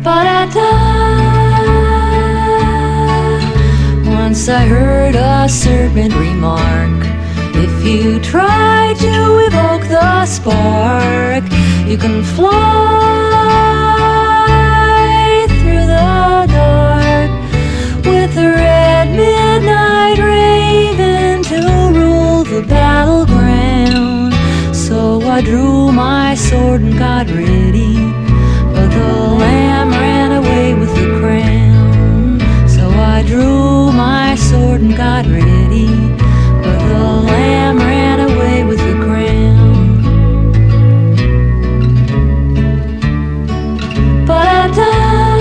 Ba-da-da. Once I heard a serpent remark, if you try to evoke the spark, you can fly through the dark with the red midnight raven to rule the battleground. So I drew my sword and got ready, but the lamb ran away with the crown. So I drew my sword and got ready, but the lamb ran away with the crown. Ba-da-da.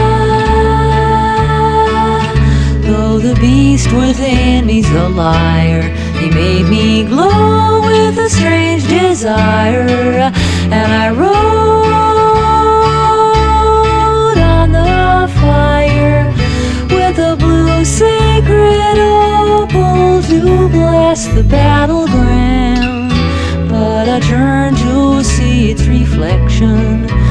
Though the beast within me's a liar, he made me glow with a strange desire, and I rode on the fire with a blue sacred opal to bless the battleground. But I turned to see its reflection